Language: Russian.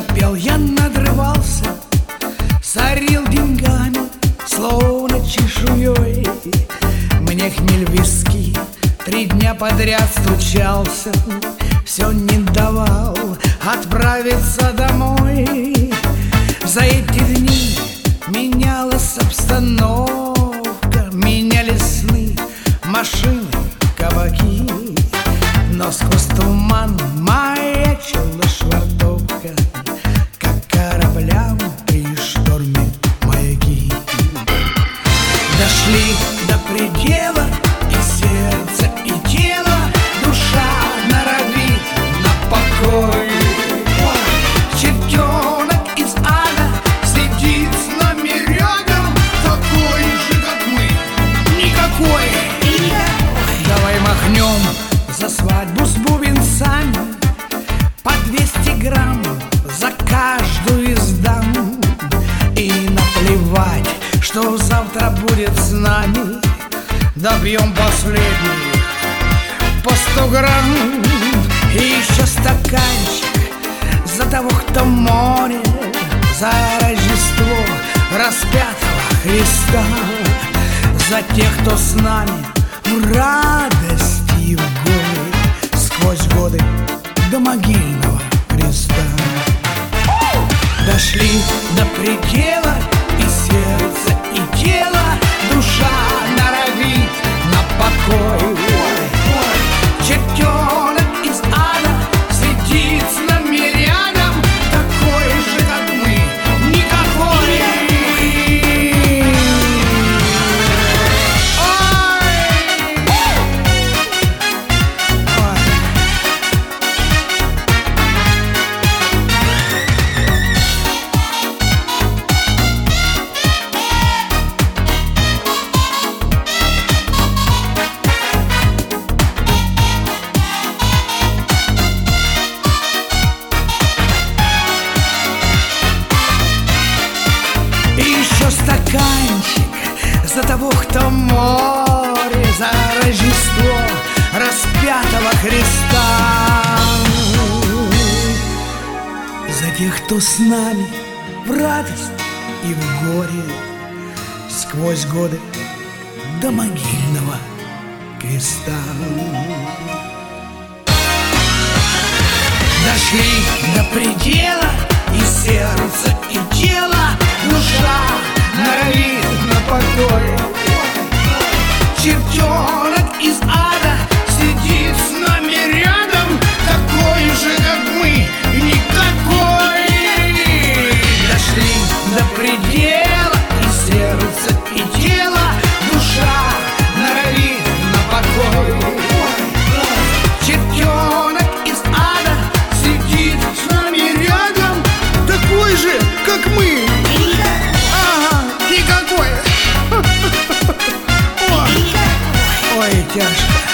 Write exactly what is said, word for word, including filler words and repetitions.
пел, я надрывался, сорил деньгами, словно чешуей. Мне хмель в виски три дня подряд стучался, все не давал отправиться домой. За эти дни менялась обстановка, менялись сны, машины, кабаки. Но сквозь туман маячила швартовка, как кораблям при шторме маяки. Дошли до предела, и сердце, и тело, душа норовит на покой. Чертенок из ада сидит с нами рядом, такой же, как мы, никакой. Давай махнем за свадьбу с бубенцами, по двести грамм за каждую из дам. И наплевать, что завтра будет с нами, добьем последний по сто грамм. И еще стаканчик за того, кто море, за Рождество распятого Христа, за тех, кто с нами в радости и в горе, сквозь годы до могильного креста. Дошли до предела, и сердце, и тело, душа норовит на покой. Чертенок из ада сидит с нами рядом, такой же, как мы, никакой. Стаканчик за того, кто море, за Рождество распятого Христа, за тех, кто с нами в радость и в горе, сквозь годы до могильного креста. Дошли до предела, и сердце, и тело, душа норовит на покой. Чертенок из ада сидит с нами рядом, такой же, как мы, никакой. Дошли до предела, и сердце, и тело, душа норовит на покой. Чертенок из ада сидит с нами рядом, такой же, как мы. Никакой. Ой, ой, тяжко.